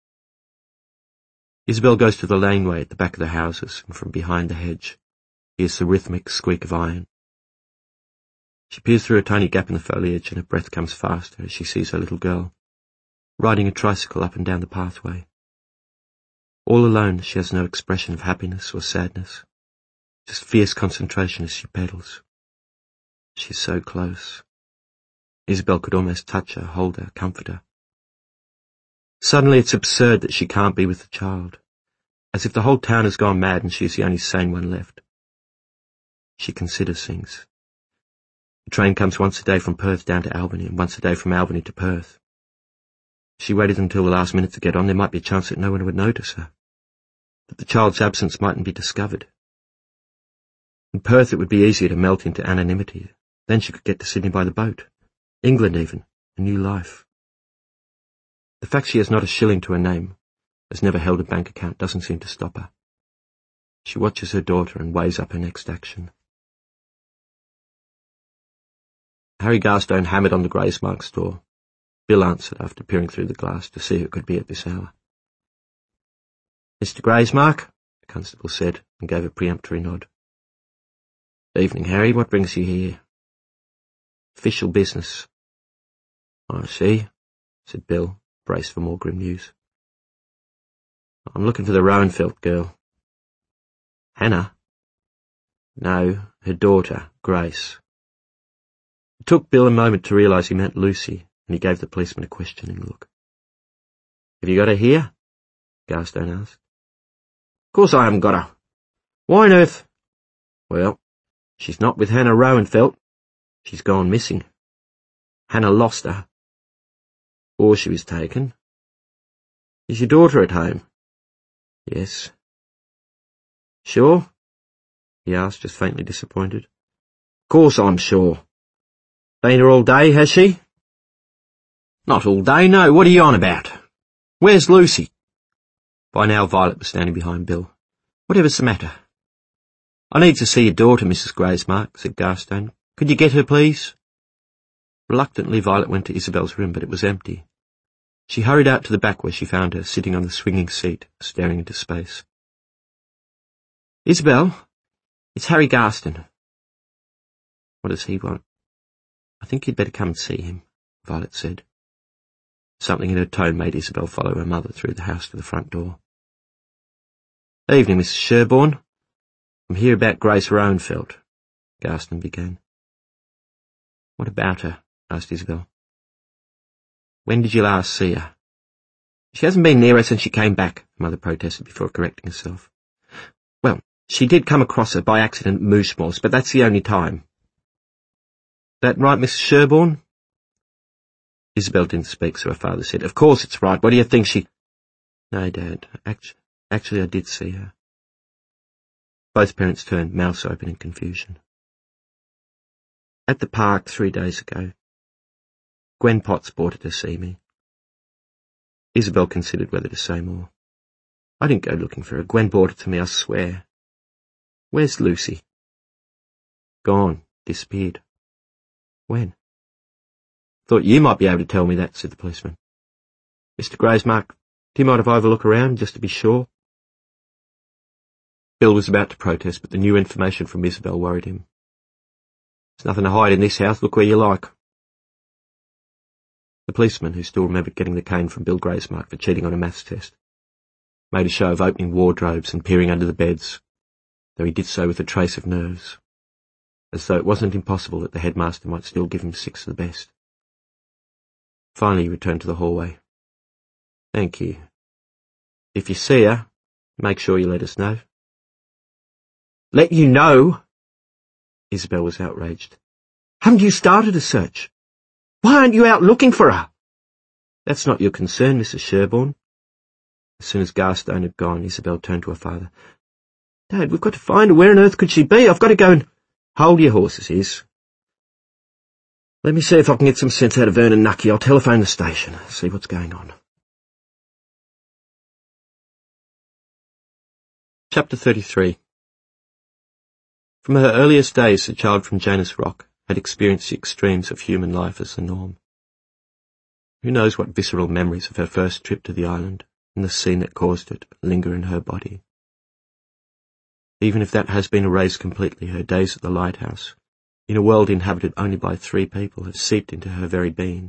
Isabel goes to the laneway at the back of the houses, and from behind the hedge hears the rhythmic squeak of iron. She peers through a tiny gap in the foliage, and her breath comes faster as she sees her little girl, riding a tricycle up and down the pathway. All alone, she has no expression of happiness or sadness, just fierce concentration as she pedals. She's so close. Isabel could almost touch her, hold her, comfort her. Suddenly it's absurd that she can't be with the child, as if the whole town has gone mad and she's the only sane one left. She considers things. The train comes once a day from Perth down to Albany, and once a day from Albany to Perth. If she waited until the last minute to get on, there might be a chance that no one would notice her, that the child's absence mightn't be discovered. In Perth it would be easier to melt into anonymity. Then she could get to Sydney by the boat. England even, a new life. The fact she has not a shilling to her name, has never held a bank account, doesn't seem to stop her. She watches her daughter and weighs up her next action. Harry Garstone hammered on the Graysmark's door. Bill answered after peering through the glass to see who it could be at this hour. "Mister Graysmark," the constable said, and gave a peremptory nod. "Evening, Harry. What brings you here?" Official business. I see, said Bill, braced for more grim news. I'm looking for the Rowenfeld girl. Hannah? No, her daughter, Grace. It took Bill a moment to realise he meant Lucy, and he gave the policeman a questioning look. Have you got her here? Garstone asked. Of course I haven't got her. Why on earth? Well, she's not with Hannah Rowenfeld. She's gone missing. Hannah lost her. Or she was taken. Is your daughter at home? Yes. Sure? He asked, just faintly disappointed. Of course I'm sure. Been here all day, has she? Not all day, no. What are you on about? Where's Lucy? By now Violet was standing behind Bill. Whatever's the matter? I need to see your daughter, Missus Graysmark, said Garstone. Could you get her, please? Reluctantly, Violet went to Isabel's room, but it was empty. She hurried out to the back where she found her, sitting on the swinging seat, staring into space. Isabel, it's Harry Garston. What does he want? I think you'd better come and see him, Violet said. Something in her tone made Isabel follow her mother through the house to the front door. Evening, Missus Sherborne. I'm here about Grace Rowenfeld, Garston began. What about her? Asked Isabel. When did you last see her? She hasn't been near her since she came back, Mother protested before correcting herself. Well, she did come across her by accident at Mooshmoors, but that's the only time. That right, Missus Sherborne? Isabel didn't speak, so her father said, Of course it's right. What do you think she... No, Dad. Actually, actually I did see her. Both parents turned, mouths open in confusion. At the park three days ago. Gwen Potts brought her to see me. Isabel considered whether to say more. I didn't go looking for her. Gwen brought her to me, I swear. Where's Lucy? Gone. Disappeared. When? Thought you might be able to tell me that, said the policeman. Mister Graysmark, do you mind if I have a look around, just to be sure? Bill was about to protest, but the new information from Isabel worried him. There's nothing to hide in this house. Look where you like. The policeman, who still remembered getting the cane from Bill Graysmark for cheating on a maths test, made a show of opening wardrobes and peering under the beds, though he did so with a trace of nerves, as though it wasn't impossible that the headmaster might still give him six of the best. Finally he returned to the hallway. Thank you. If you see her, make sure you let us know. Let you know? Isabel was outraged. Haven't you started a search? Why aren't you out looking for her? That's not your concern, Missus Sherborne. As soon as Garstone had gone, Isabel turned to her father. Dad, we've got to find her. Where on earth could she be? I've got to go and... Hold your horses, Is. Let me see if I can get some sense out of Vernon Nucky. I'll telephone the station, see what's going on. Chapter thirty-three. From her earliest days, the child from Janus Rock had experienced the extremes of human life as the norm. Who knows what visceral memories of her first trip to the island and the scene that caused it linger in her body. Even if that has been erased completely, her days at the lighthouse, in a world inhabited only by three people, have seeped into her very being.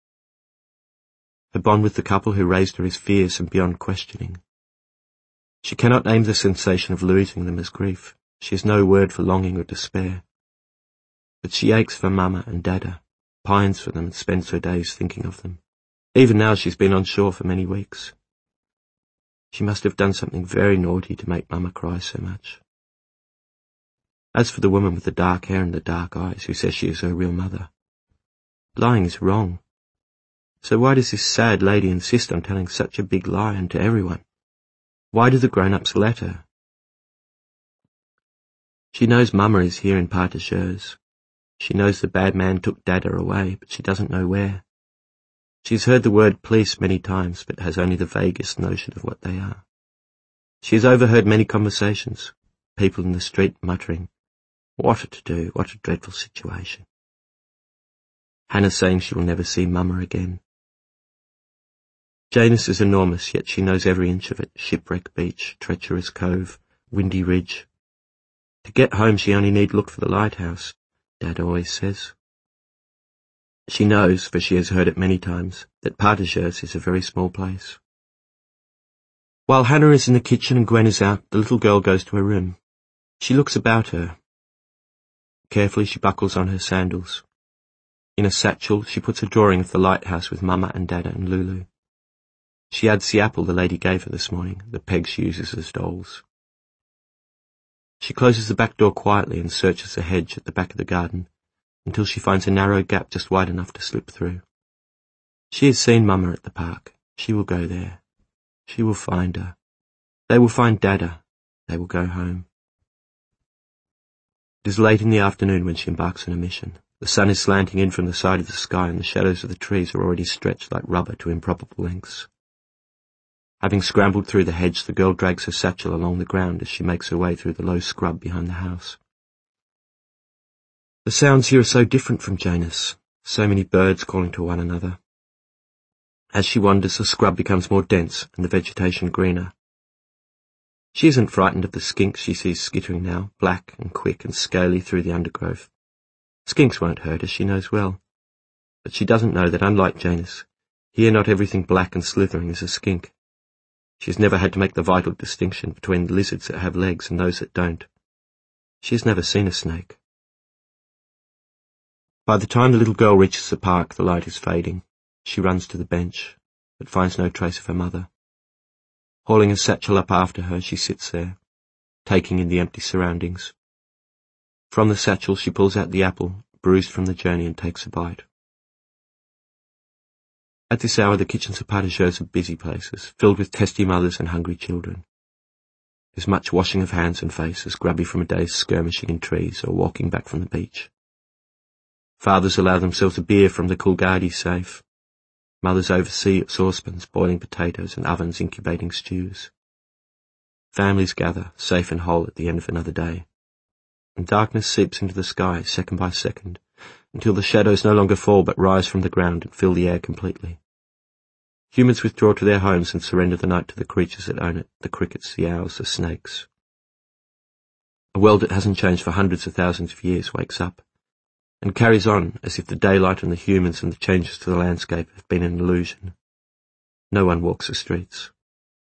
Her bond with the couple who raised her is fierce and beyond questioning. She cannot name the sensation of losing them as grief. She has no word for longing or despair. But she aches for Mama and Dada, pines for them and spends her days thinking of them. Even now she's been on shore for many weeks. She must have done something very naughty to make Mama cry so much. As for the woman with the dark hair and the dark eyes who says she is her real mother, lying is wrong. So why does this sad lady insist on telling such a big lie and to everyone? Why do the grown-ups let her? She knows Mama is here in Partageurs. She knows the bad man took Dada away, but she doesn't know where. She's heard the word police many times, but has only the vaguest notion of what they are. She has overheard many conversations, people in the street muttering, "What a to-do, what a dreadful situation." Hannah saying she will never see Mama again. Janus is enormous, yet she knows every inch of it, shipwreck beach, treacherous cove, windy ridge. To get home she only need look for the lighthouse, Dad always says. She knows, for she has heard it many times, that Pas de Jeux is a very small place. While Hannah is in the kitchen and Gwen is out, the little girl goes to her room. She looks about her. Carefully she buckles on her sandals. In a satchel she puts a drawing of the lighthouse with Mama and Dada and Lulu. She adds the apple the lady gave her this morning, the pegs she uses as dolls. She closes the back door quietly and searches the hedge at the back of the garden until she finds a narrow gap just wide enough to slip through. She has seen Mama at the park. She will go there. She will find her. They will find Dada. They will go home. It is late in the afternoon when she embarks on a mission. The sun is slanting in from the side of the sky and the shadows of the trees are already stretched like rubber to improbable lengths. Having scrambled through the hedge, the girl drags her satchel along the ground as she makes her way through the low scrub behind the house. The sounds here are so different from Janus, so many birds calling to one another. As she wanders, the scrub becomes more dense and the vegetation greener. She isn't frightened of the skinks she sees skittering now, black and quick and scaly through the undergrowth. Skinks won't hurt her, she knows well. But she doesn't know that, unlike Janus, here not everything black and slithering is a skink. She has never had to make the vital distinction between lizards that have legs and those that don't. She has never seen a snake. By the time the little girl reaches the park, the light is fading. She runs to the bench, but finds no trace of her mother. Hauling a satchel up after her, she sits there, taking in the empty surroundings. From the satchel she pulls out the apple, bruised from the journey, and takes a bite. At this hour the kitchens of Pas de Jeux are busy places, filled with testy mothers and hungry children. There's much washing of hands and faces, grubby from a day's skirmishing in trees or walking back from the beach. Fathers allow themselves a beer from the Coolgardie safe. Mothers oversee saucepans, boiling potatoes, and ovens incubating stews. Families gather, safe and whole, at the end of another day. And darkness seeps into the sky, second by second, until the shadows no longer fall but rise from the ground and fill the air completely. Humans withdraw to their homes and surrender the night to the creatures that own it, the crickets, the owls, the snakes. A world that hasn't changed for hundreds of thousands of years wakes up, and carries on as if the daylight and the humans and the changes to the landscape have been an illusion. No one walks the streets.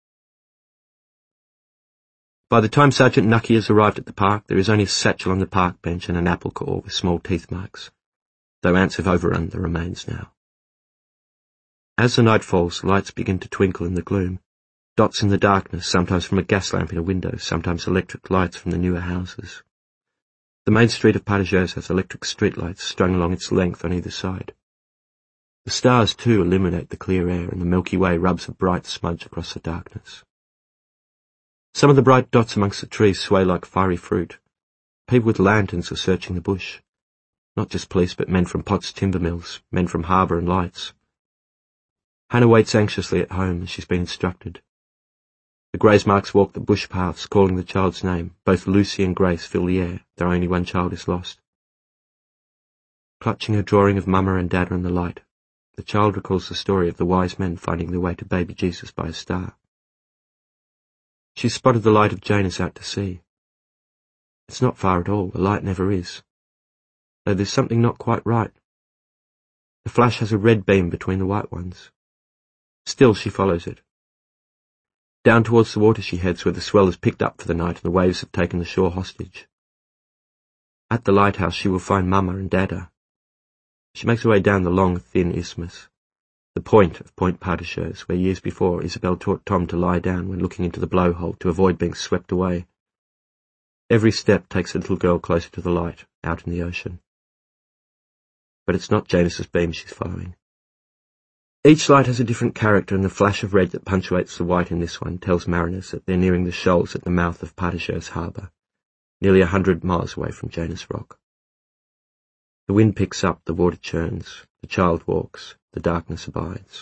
By the time Sergeant Nucky has arrived at the park, there is only a satchel on the park bench and an apple core with small teeth marks, though ants have overrun the remains now. As the night falls, lights begin to twinkle in the gloom, dots in the darkness, sometimes from a gas lamp in a window, sometimes electric lights from the newer houses. The main street of Pas de Jeux has electric streetlights strung along its length on either side. The stars, too, illuminate the clear air, and the Milky Way rubs a bright smudge across the darkness. Some of the bright dots amongst the trees sway like fiery fruit. People with lanterns are searching the bush. Not just police, but men from Potts timber mills, men from harbour and lights. Hannah waits anxiously at home as she's been instructed. The Graysmarks walk the bush paths, calling the child's name. Both Lucy and Grace fill the air, though only one child is lost. Clutching a drawing of Mama and Dada in the light, the child recalls the story of the wise men finding their way to baby Jesus by a star. She's spotted the light of Janus out to sea. It's not far at all, the light never is. Though there's something not quite right. The flash has a red beam between the white ones. Still she follows it. Down towards the water she heads, where the swell has picked up for the night and the waves have taken the shore hostage. At the lighthouse she will find Mama and Dada. She makes her way down the long, thin isthmus, the point of Point Pas de Jeux, where years before Isabel taught Tom to lie down when looking into the blowhole to avoid being swept away. Every step takes the little girl closer to the light, out in the ocean. But it's not Janus's beam she's following. Each light has a different character, and the flash of red that punctuates the white in this one tells mariners that they're nearing the shoals at the mouth of Pas de Jeux harbour, nearly a hundred miles away from Janus Rock. The wind picks up, the water churns, the child walks, the darkness abides.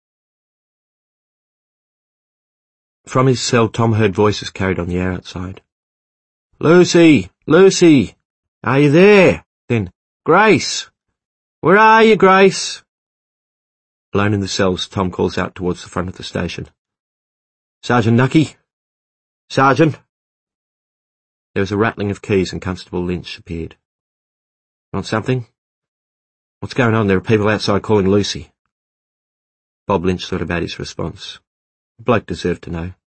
From his cell Tom heard voices carried on the air outside. "Lucy! Lucy! Are you there?" Then, "Grace! Where are you, Grace?" Alone in the cells, Tom calls out towards the front of the station. "Sergeant Nucky? Sergeant?" There was a rattling of keys and Constable Lynch appeared. "Want something?" What's going on? There are people outside calling Lucy. Bob Lynch thought about his response. The bloke deserved to know.